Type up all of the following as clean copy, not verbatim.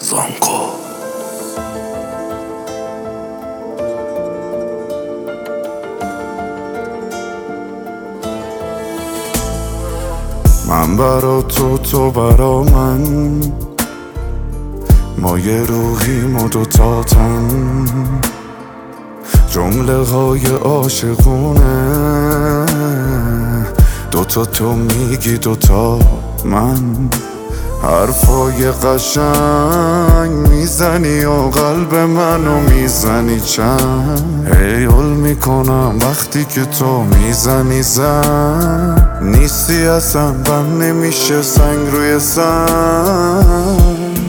زانکو. من برا تو برا من، ما یه روحیم و دوتاتن، جمله های عاشقونه، دوتا تو میگی دوتا من، حرفای قشنگ میزنی و قلب منو میزنی چند، هیول میکنم وقتی که تو میزنی زن، نیستی اصلا بند نمیشه سنگ روی سنگ.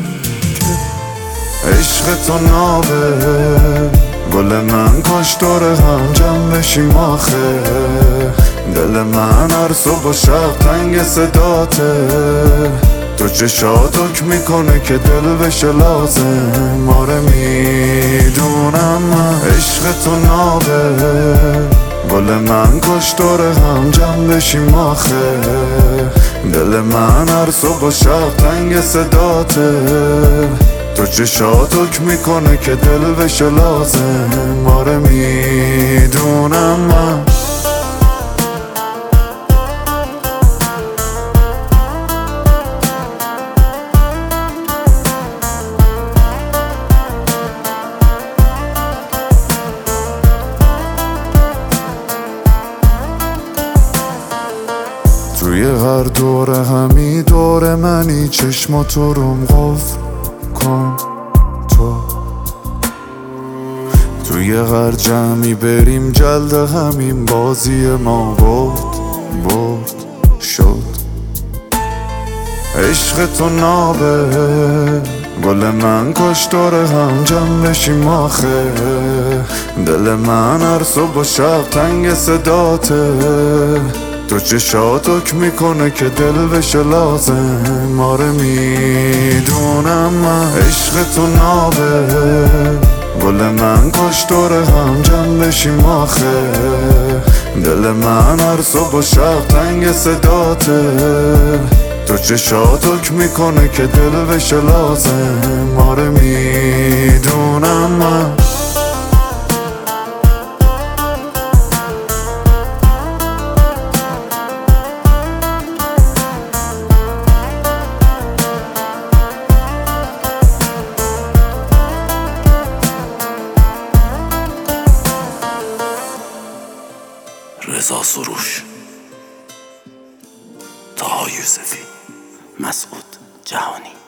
عشق تو نابه گل من، کاش دور هم جمع بشیم آخه، دل من هر صبح و شب تنگ صداته، تو چشات حکم میکنه که دل بشه لازم، آره میدونم من عشق تو نابه گل من، کاش دور هم جمع بشیم آخه، دل من هر صبح و شب تنگ صداته، تو چشات حکم میکنه که دل بشه لازم، آره میدونم من. توی هر دوره همی دور منی، چشماتو روم قفل کن تو، توی هر جمعی بریم جلد همین، بازی ما برد شد. عشق تو نابه گل من، کاش دور هم جمع بشیم آخه، دل من هر صبح و شب تنگ صداته، تو چشات حکم میکنه که دل بشه لازم، آره میدونم من عشق تو نابه گل من، کاش دور هم جمع بشیم آخه، دل من هر صبح و شب تنگ صداته، تو چشات حکم میکنه که دل بشه لازم، آره میدونم من. رضا سروش، طاها یوسفی، مسعود جهانی.